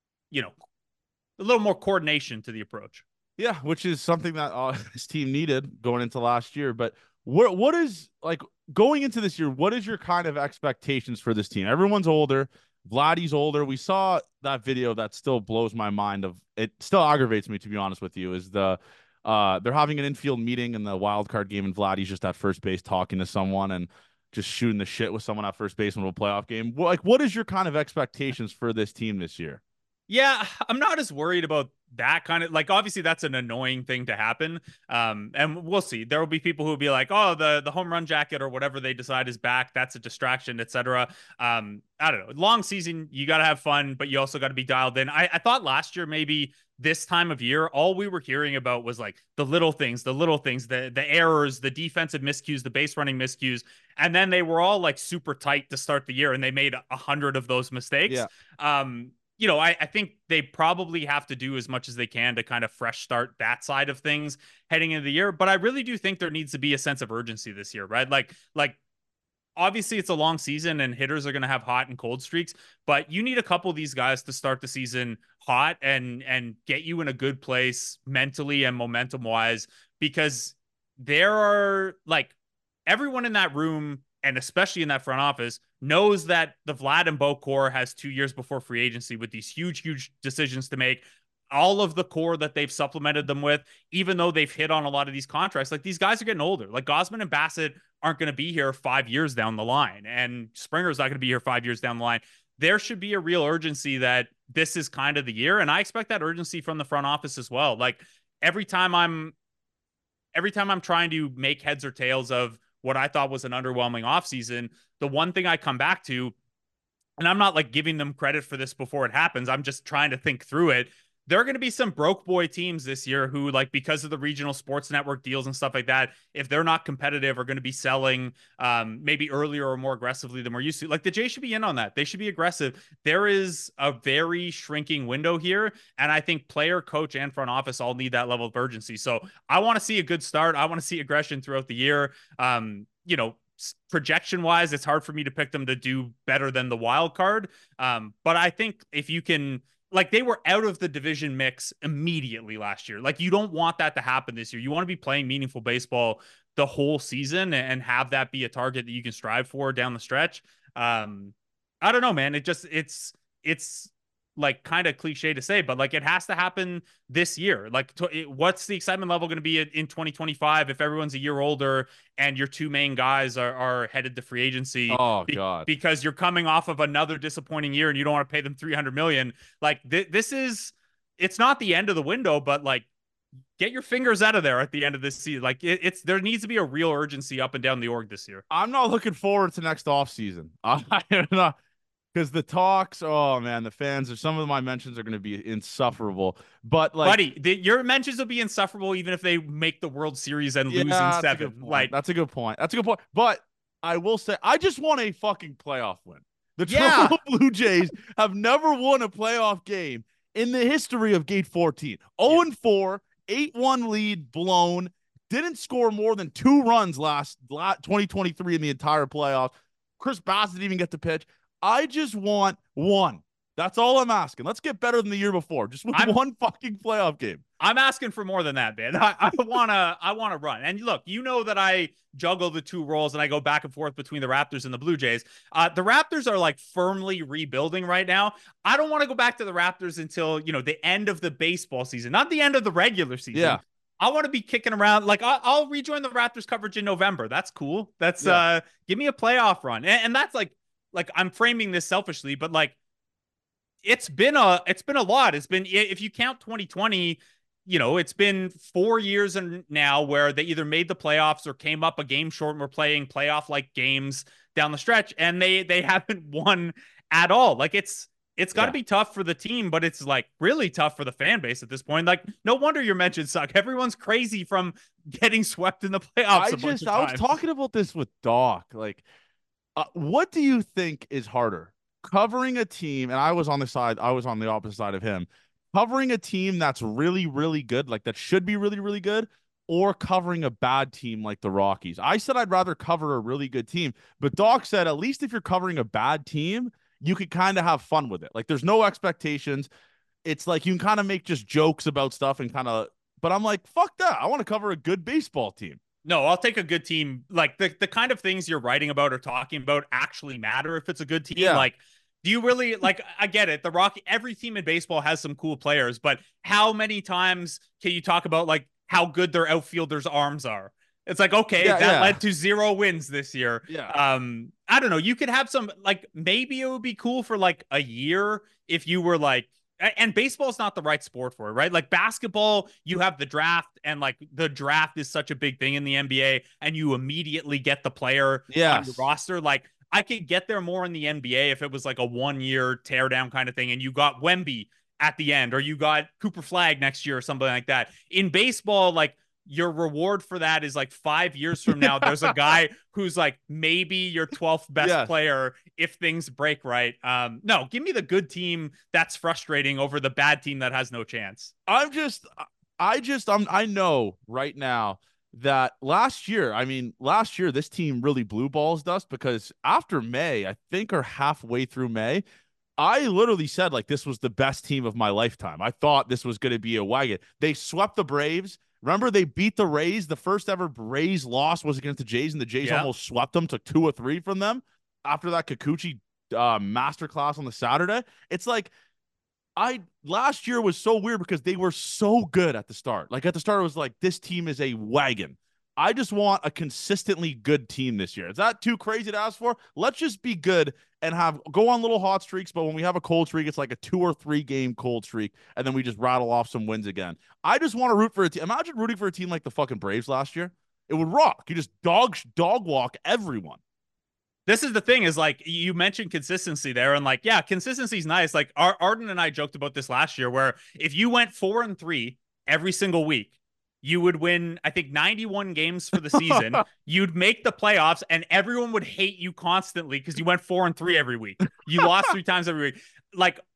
B: little more coordination to the approach.
A: Yeah, which is something that this team needed going into last year. But what is like going into this year? What is your kind of expectations for this team? Everyone's older. Vladdy's older. We saw that video that still blows my mind. It still aggravates me, to be honest with you. Is they're having an infield meeting in the wild card game, and Vladdy's just at first base talking to someone and just shooting the shit with someone at first base in a playoff game. What is your kind of expectations for this team this year?
B: Yeah, I'm not as worried about that kind of like obviously that's an annoying thing to happen. And we'll see. There will be people who will be like, oh, the home run jacket or whatever they decide is back. That's a distraction, etc. I don't know. Long season, you gotta have fun, but you also got to be dialed in. I thought last year maybe this time of year, all we were hearing about was like the little things, the errors, the defensive miscues, the base running miscues. And then they were all like super tight to start the year and they made 100 of those mistakes.
A: Yeah.
B: I think they probably have to do as much as they can to kind of fresh start that side of things heading into the year. But I really do think there needs to be a sense of urgency this year, right? Like obviously it's a long season and hitters are going to have hot and cold streaks, but you need a couple of these guys to start the season hot and get you in a good place mentally and momentum wise, because there are like everyone in that room and especially in that front office knows that the Vlad and Bo core has 2 years before free agency with these huge decisions to make. All of the core that they've supplemented them with, even though they've hit on a lot of these contracts, like these guys are getting older. Like Gausman and Bassett aren't going to be here 5 years down the line, and Springer's not going to be here 5 years down the line. There should be a real urgency that this is kind of the year, and I expect that urgency from the front office as well. Like every time I'm trying to make heads or tails of what I thought was an underwhelming offseason, the one thing I come back to, and I'm not like giving them credit for this before it happens, I'm just trying to think through it. There are going to be some broke boy teams this year who, like, because of the regional sports network deals and stuff like that, if they're not competitive, are going to be selling maybe earlier or more aggressively than we're used to. Like the Jays should be in on that. They should be aggressive. There is a very shrinking window here. And I think player, coach, and front office all need that level of urgency. So I want to see a good start. I want to see aggression throughout the year. Projection wise, it's hard for me to pick them to do better than the wild card. But I think if you can like they were out of the division mix immediately last year. Like you don't want that to happen this year. You want to be playing meaningful baseball the whole season and have that be a target that you can strive for down the stretch. I don't know, man. It's like kind of cliche to say, but like it has to happen this year. Like, what's the excitement level going to be in 2025 if everyone's a year older and your two main guys are headed to free agency?
A: Oh God.
B: Because you're coming off of another disappointing year and you don't want to pay them 300 million. Like this is, it's not the end of the window, but like get your fingers out of there at the end of this season. Like it's there needs to be a real urgency up and down the org this year.
A: I'm not looking forward to next offseason. I'm not. Because the talks, oh man, the fans or some of my mentions are going to be insufferable. But like,
B: buddy, your mentions will be insufferable even if they make the World Series and lose in
A: that's
B: 7. Like
A: that's a good point. That's a good point. But I will say, I just want a fucking playoff win. The
B: Yeah.
A: Toronto Blue Jays have never won a playoff game in the history of Gate 14. 0-4, 8-1 lead blown. Didn't score more than 2 runs last 2023 in the entire playoffs. Chris Bassitt didn't even get to pitch. I just want one. That's all I'm asking. Let's get better than the year before. Just win one fucking playoff game.
B: I'm asking for more than that, man. I wanna run. And look, you know that I juggle the two roles and I go back and forth between the Raptors and the Blue Jays. The Raptors are like firmly rebuilding right now. I don't want to go back to the Raptors until, you know, the end of the baseball season, not the end of the regular season.
A: Yeah.
B: I want to be kicking around. Like I'll rejoin the Raptors coverage in November. That's cool. That's give me a playoff run. And that's like I'm framing this selfishly, but like it's been a lot. It's been, if you count 2020, you know, it's been 4 years and now where they either made the playoffs or came up a game short and were playing playoff like games down the stretch, and they haven't won at all. Like it's got to be tough for the team, but it's like really tough for the fan base at this point. Like no wonder your mentions suck. Everyone's crazy from getting swept in the playoffs.
A: I was talking about this with Doc. Like, what do you think is harder? Covering a team, and I was on the opposite side of him, covering a team that's really, really good, like that should be really, really good, or covering a bad team like the Rockies. I said I'd rather cover a really good team, but Doc said at least if you're covering a bad team, you could kind of have fun with it. Like there's no expectations. It's like you can kind of make just jokes about stuff and kind of, but I'm like, fuck that. I want to cover a good baseball team.
B: No, I'll take a good team. Like the kind of things you're writing about or talking about actually matter if it's a good team.
A: Yeah.
B: Like, do you really like, I get it. Every team in baseball has some cool players, but how many times can you talk about like how good their outfielders' arms are? It's like, okay, that led to 0 wins this year.
A: Yeah.
B: I don't know. You could have some, like, maybe it would be cool for like a year if you were like, and baseball's not the right sport for it, right? Like basketball, you have the draft, and like the draft is such a big thing in the NBA, and you immediately get the player on your roster. Like I could get there more in the NBA if it was like a 1-year teardown kind of thing, and you got Wemby at the end, or you got Cooper Flag next year or something like that. In baseball, like your reward for that is like 5 years from now, there's a guy who's like maybe your 12th best player if things break right. No, give me the good team that's frustrating over the bad team that has no chance.
A: I know right now that last year, this team really blew balls dust because after May, I think, or halfway through May, I literally said like this was the best team of my lifetime. I thought this was going to be a wagon. They swept the Braves. Remember, they beat the Rays. The first ever Rays loss was against the Jays, and the Jays almost swept them, took 2 or 3 from them after that Kikuchi masterclass on the Saturday. It's like last year was so weird because they were so good at the start. Like at the start, it was like this team is a wagon. I just want a consistently good team this year. Is that too crazy to ask for? Let's just be good and go on little hot streaks. But when we have a cold streak, it's like a 2 or 3 game cold streak. And then we just rattle off some wins again. I just want to root for a team. Imagine rooting for a team like the fucking Braves last year. It would rock. You just dog walk everyone.
B: This is the thing is like you mentioned consistency there, and like, yeah, consistency is nice. Like Arden and I joked about this last year where if you went 4-3 every single week, you would win, I think, 91 games for the season. You'd make the playoffs, and everyone would hate you constantly because you went 4-3 every week. You lost 3 times every week. Like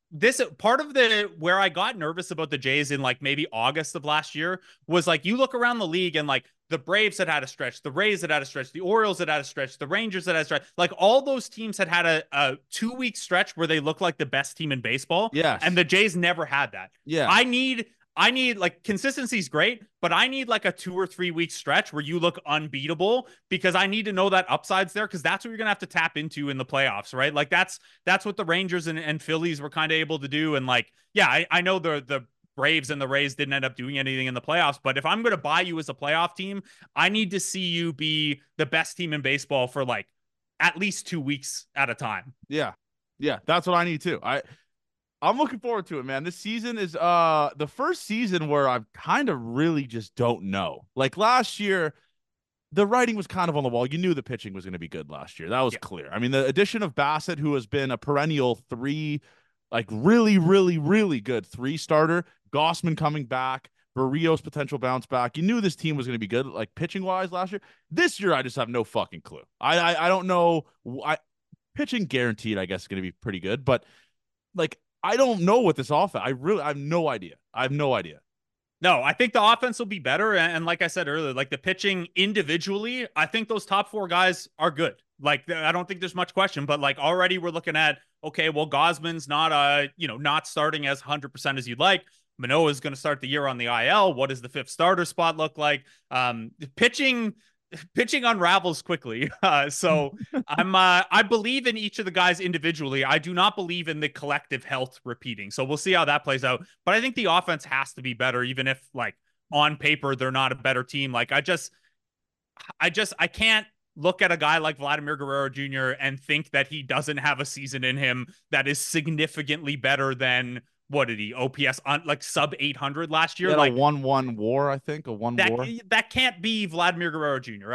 B: this part of the where I got nervous about the Jays in like maybe August of last year was like you look around the league and like the Braves had a stretch, the Rays had a stretch, the Orioles had a stretch, the Rangers had a stretch. Like all those teams had a 2 week stretch where they looked like the best team in baseball, and
A: Yes.
B: the Jays never had that.
A: Yeah.
B: I need like consistency is great, but I need like a 2 or 3 week stretch where you look unbeatable because I need to know that upside's there because that's what you're gonna have to tap into in the playoffs, right? Like that's what the Rangers and Phillies were kind of able to do. And like, yeah, I know the Braves and the Rays didn't end up doing anything in the playoffs, but if I'm gonna buy you as a playoff team, I need to see you be the best team in baseball for like at least 2 weeks at a time.
A: Yeah. Yeah. That's what I need too. I'm looking forward to it, man. This season is the first season where I kind of really just don't know. Like last year, the writing was kind of on the wall. You knew the pitching was going to be good last year. That was clear. I mean, the addition of Bassett, who has been a perennial three, like really, really, really good three starter, Gossman coming back, Barrios potential bounce back. You knew this team was going to be good, like pitching wise last year. This year, I just have no fucking clue. I don't know. Pitching guaranteed, I guess, is going to be pretty good, but like I don't know what this offense. I have no idea. I have no idea.
B: No, I think the offense will be better. And like I said earlier, like the pitching individually, I think those top four guys are good. Like I don't think there's much question, but like already we're looking at, okay, well, Gosman's not not starting as 100% as you'd like. Manoah is going to start the year on the IL. What does the fifth starter spot look like? Pitching unravels quickly. So I believe in each of the guys individually. I do not believe in the collective health repeating. So we'll see how that plays out. But I think the offense has to be better, even if like on paper they're not a better team. Like I can't look at a guy like Vladimir Guerrero Jr. and think that he doesn't have a season in him that is significantly better than what did he OPS on like sub 800 last year?
A: He had
B: like
A: a 1-1 WAR, I think, a one
B: that
A: WAR.
B: that can't be Vladimir Guerrero Jr.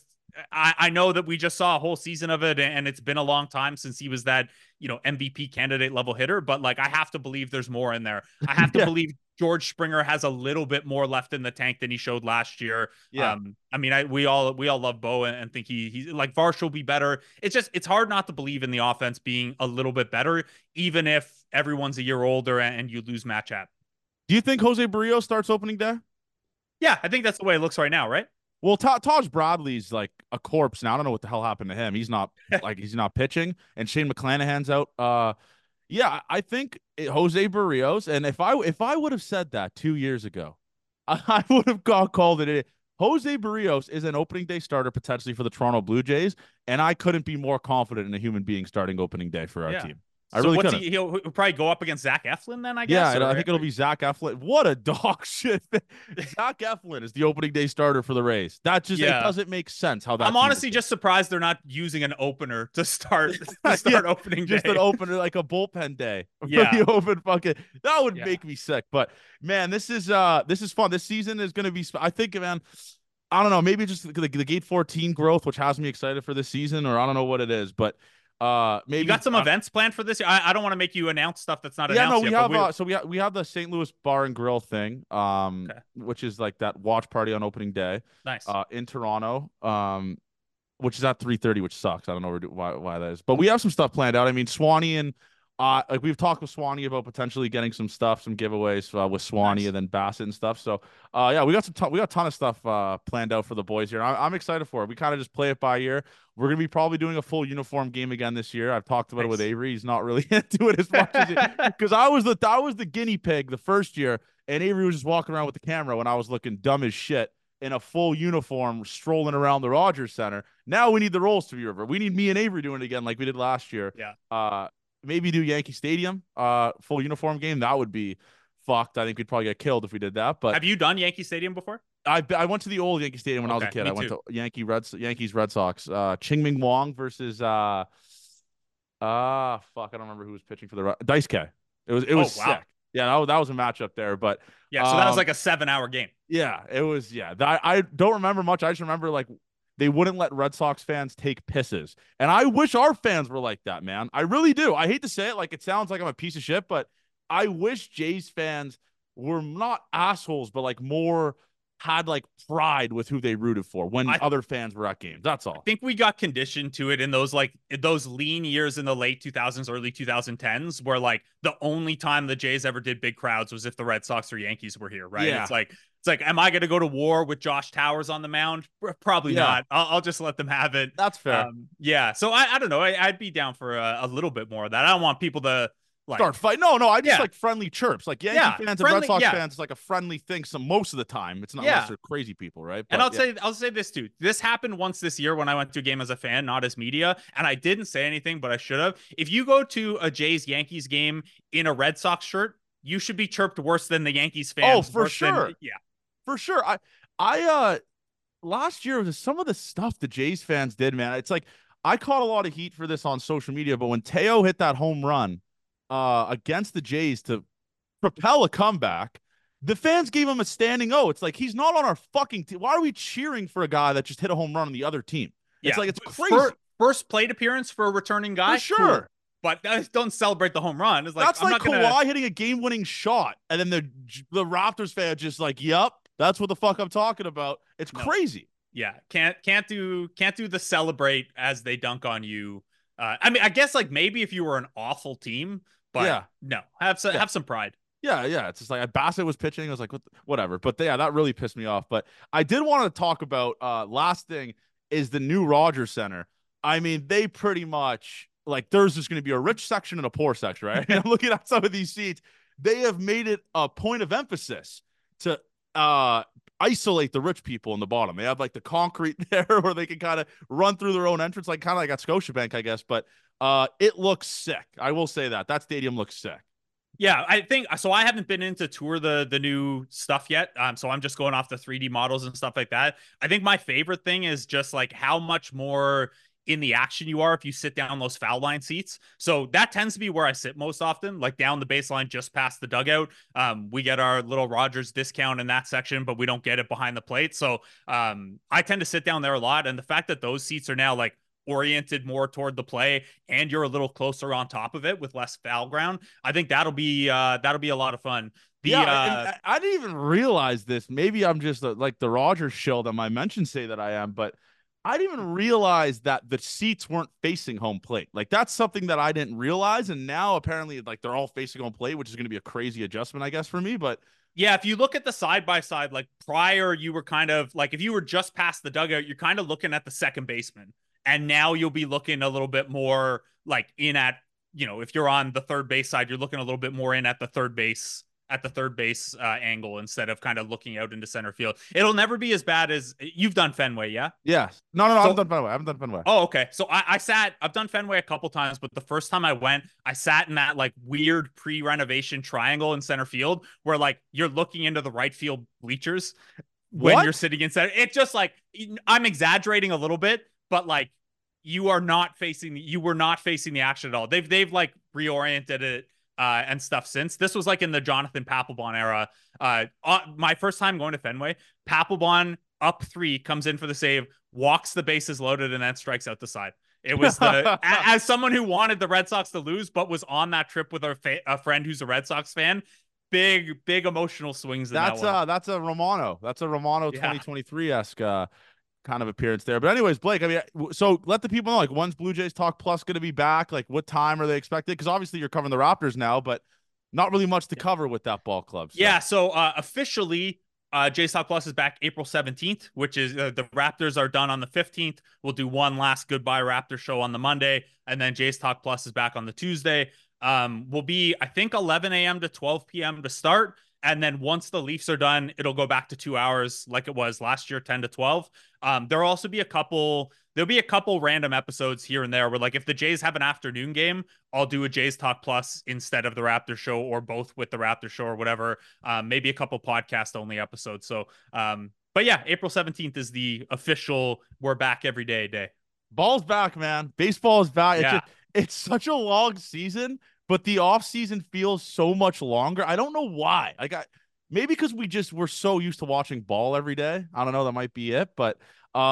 B: I know that we just saw a whole season of it and it's been a long time since he was that, MVP candidate level hitter, but like I have to believe there's more in there. I have to
A: Yeah.
B: believe George Springer has a little bit more left in the tank than he showed last year.
A: Yeah.
B: I mean, we all love Bo and think he's like Varsho will be better. It's hard not to believe in the offense being a little bit better, even if everyone's a year older and you lose matchup.
A: Do you think Jose Barrios starts opening day?
B: Yeah, I think that's the way it looks right now, right?
A: Well, Taj Bradley's like a corpse now. I don't know what the hell happened to him. He's not pitching, and Shane McClanahan's out. Yeah, I think Jose Barrios. And if I would have said that 2 years ago, I would have called it. Jose Barrios is an opening day starter potentially for the Toronto Blue Jays, and I couldn't be more confident in a human being starting opening day for our team. I
B: So
A: really
B: what's
A: couldn't.
B: he'll probably go up against Zach Eflin then, I guess.
A: Yeah, I think it'll be Zach Eflin. What a dog shit! Zach Eflin is the opening day starter for the Rays. That just it doesn't make sense how that.
B: I'm honestly just surprised they're not using an opener to start opening day.
A: Just an opener like a bullpen day.
B: Yeah,
A: the open fucking that would make me sick. But man, this is fun. This season is going to be. I think, man. I don't know. Maybe just the Gate 14 growth, which has me excited for this season, or I don't know what it is, but. Maybe
B: you got some events planned for this year. I don't want to make you announce stuff that's not announced.
A: Yeah, no, we have the St. Louis Bar and Grill thing, which is like that watch party on opening day.
B: Nice.
A: In Toronto, which is at 3:30, which sucks. I don't know why that is, but we have some stuff planned out. I mean, Swanee and like we've talked with Swanee about potentially getting some giveaways with Swanee and then Bassett and stuff. So yeah, we got a ton of stuff planned out for the boys here. I'm excited for it. We kind of just play it by ear. We're gonna be probably doing a full uniform game again this year. I've talked about it with Avery. He's not really into it as much as because I was the guinea pig the first year, and Avery was just walking around with the camera when I was looking dumb as shit in a full uniform strolling around the Rogers Center. Now we need the roles to be reversed. We need me and Avery doing it again like we did last year.
B: Yeah.
A: Maybe do Yankee Stadium, full uniform game. That would be fucked. I think we'd probably get killed if we did that. But
B: have you done Yankee Stadium before?
A: I went to the old Yankee Stadium when I was a kid. I went to Yankees Red Sox. Ching-Ming Wong versus fuck, I don't remember who was pitching for the Dice K. It was sick. Wow. Yeah, that was a matchup there. But
B: yeah, so that was like a 7-hour game.
A: Yeah, it was. Yeah, I don't remember much. I just remember like they wouldn't let Red Sox fans take pisses. And I wish our fans were like that, man. I really do. I hate to say it. Like, it sounds like I'm a piece of shit, but I wish Jays fans were not assholes, but like more had like pride with who they rooted for when
B: I
A: other fans were at games. That's all.
B: think we got conditioned to it in those lean years in the late 2000s, early 2010s, where like the only time the Jays ever did big crowds was if the Red Sox or Yankees were here, right?
A: Yeah.
B: It's like, am I going to go to war with Josh Towers on the mound? Probably
A: Yeah.
B: not. I'll just let them have it.
A: That's fair.
B: Yeah. So I don't know. I'd be down for a little bit more of that. I don't want people to like
A: Start fight. No, I just
B: Yeah.
A: like friendly chirps. Like Yankee
B: Yeah,
A: fans and
B: friendly-
A: Red Sox
B: yeah.
A: fans, it's like a friendly thing. So most of the time, it's not
B: Yeah.
A: unless they're crazy people, right?
B: And
A: But,
B: I'll say this too. This happened once this year when I went to a game as a fan, not as media, and I didn't say anything, but I should have. If you go to a Jays Yankees game in a Red Sox shirt, you should be chirped worse than the Yankees fans.
A: Oh, for
B: worse than-
A: sure.
B: yeah.
A: for sure. Last year was some of the stuff the Jays fans did, man. It's like I caught a lot of heat for this on social media, but when Teo hit that home run against the Jays to propel a comeback, the fans gave him a standing O. It's like he's not on our fucking team. Why are we cheering for a guy that just hit a home run on the other team? It's like it's crazy.
B: First plate appearance for a returning guy,
A: For sure.
B: cool. But don't celebrate the home run. It's like
A: That's
B: I'm
A: like
B: not
A: Kawhi
B: gonna...
A: hitting a game-winning shot, and then the Raptors fan just like, "Yep, that's what the fuck I'm talking about." It's crazy.
B: Yeah, can't do the celebrate as they dunk on you. I mean, I guess like maybe if you were an awful team, but
A: Yeah.
B: no, have some pride.
A: Yeah. It's just like Bassett was pitching. I was like, whatever. But yeah, that really pissed me off. But I did want to talk about last thing is the new Rogers Center. I mean, they pretty much like there's just going to be a rich section and a poor section, right? I'm looking at some of these seats. They have made it a point of emphasis to isolate the rich people in the bottom. They have like the concrete there where they can kind of run through their own entrance, like kind of like at Scotiabank, I guess. But it looks sick. I will say that stadium looks sick.
B: Yeah, I think so. I haven't been in to tour the new stuff yet. So I'm just going off the 3D models and stuff like that. I think my favorite thing is just like how much more in the action you are if you sit down those foul line seats. So that tends to be where I sit most often, like down the baseline, just past the dugout. We get our little Rogers discount in that section, but we don't get it behind the plate. So I tend to sit down there a lot. And the fact that those seats are now like oriented more toward the play and you're a little closer on top of it with less foul ground, I think that'll be a lot of fun.
A: I didn't even realize this. Maybe I'm just like the Rogers shill that my mentions say that I am, but I didn't even realize that the seats weren't facing home plate. Like that's something that I didn't realize, and now apparently like they're all facing home plate, which is going to be a crazy adjustment, I guess, for me. But
B: yeah, if you look at the side by side, like prior, you were kind of like if you were just past the dugout, you're kind of looking at the second baseman. And now you'll be looking a little bit more like in at, if you're on the third base side, you're looking a little bit more in at the third base angle instead of kind of looking out into center field. It'll never be as bad as you've done Fenway. Yeah.
A: Yes. No. I haven't done Fenway.
B: Oh, okay. So I've done Fenway a couple times, but the first time I went, I sat in that like weird pre-renovation triangle in center field where like you're looking into the right field bleachers when you're sitting in center. It's just like, I'm exaggerating a little bit, but like you were not facing the action at all. They've like reoriented it and stuff since. This was like in the Jonathan Papelbon era. My first time going to Fenway, Papelbon up 3 comes in for the save, walks the bases loaded, and then strikes out the side. It was as someone who wanted the Red Sox to lose, but was on that trip with a friend who's a Red Sox fan. Big emotional swings. That's
A: a Romano. That's a Romano 2023-esque kind of appearance there. But anyways, Blake, I mean, so let the people know, like, when's Blue Jays Talk Plus going to be back? Like, what time are they expected? Because obviously you're covering the Raptors now, but not really much to cover with that ball club. So.
B: Yeah, so officially, Jays Talk Plus is back April 17th, which is the Raptors are done on the 15th. We'll do one last Goodbye Raptor show on the Monday, and then Jays Talk Plus is back on the Tuesday. Will be, I think, 11 a.m. to 12 p.m. to start. And then once the Leafs are done, it'll go back to 2 hours like it was last year, 10 to 12. There'll also be a couple random episodes here and there where, like, if the Jays have an afternoon game, I'll do a Jays Talk Plus instead of the Raptor show, or both with the Raptor show or whatever. Maybe a couple podcast only episodes. So, but yeah, April 17th is the official we're back every day.
A: Ball's back, man. Baseball is back.
B: Yeah.
A: It's such a long season, but the off season feels so much longer. I don't know why. Maybe because we're so used to watching ball every day. I don't know. That might be it. But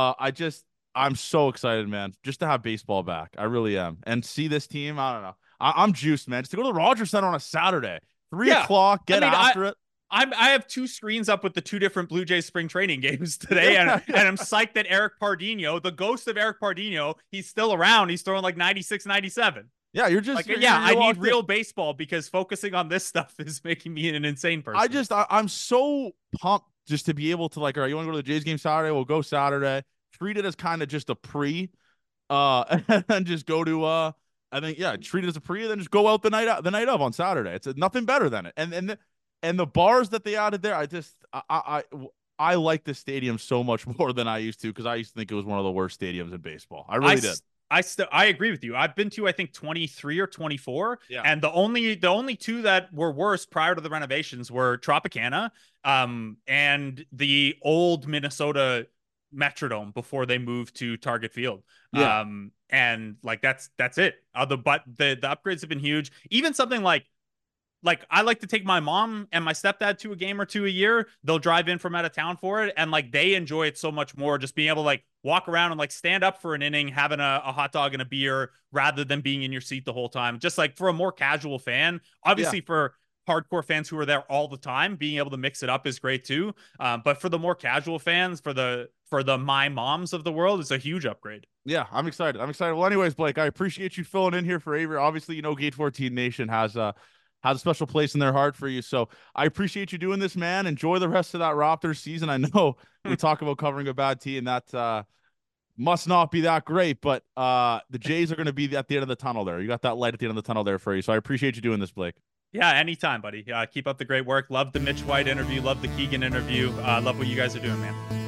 A: I'm so excited, man, just to have baseball back. I really am. And see this team. I don't know. I'm juiced, man. Just to go to the Rogers Center on a Saturday, 3 o'clock, get after it.
B: I have two screens up with the two different Blue Jays spring training games today, and I'm psyched that Eric Pardinho, the ghost of Eric Pardinho, he's still around. He's throwing like 96, 97.
A: Yeah, you're just
B: like,
A: you're,
B: yeah,
A: you're
B: I need real
A: in.
B: baseball because focusing on this stuff is making me an insane person.
A: I'm so pumped just to be able to, like, all right, you want to go to the Jays game Saturday? We'll go Saturday. Treat it as kind of just a pre, and then just go to I think, yeah, treat it as a pre, and then just go out the night of on Saturday. It's nothing better than it. And the bars that they added there, I like this stadium so much more than I used to, because I used to think it was one of the worst stadiums in baseball. I really did.
B: I agree with you. I've been to, I think, 23 or 24.
A: Yeah.
B: And the only two that were worse prior to the renovations were Tropicana, and the old Minnesota Metrodome before they moved to Target Field.
A: Yeah.
B: And like that's it. But the upgrades have been huge. Even something like I like to take my mom and my stepdad to a game or two a year. They'll drive in from out of town for it, and like they enjoy it so much more, just being able to like walk around and like stand up for an inning, having a hot dog and a beer, rather than being in your seat the whole time. Just like for a more casual fan, obviously for hardcore fans who are there all the time, being able to mix it up is great too. But for the more casual fans, for the my moms of the world, it's a huge upgrade.
A: Yeah, I'm excited. Well, anyways, Blake, I appreciate you filling in here for Avery. Obviously, you know, Gate 14 Nation has a special place in their heart for you. So I appreciate you doing this, man. Enjoy the rest of that Raptors season. I know we talk about covering a bad team. That must not be that great, but the Jays are going to be at the end of the tunnel there. You got that light at the end of the tunnel there for you. So I appreciate you doing this, Blake.
B: Yeah, anytime, buddy. Keep up the great work. Love the Mitch White interview. Love the Keegan interview. Love what you guys are doing, man.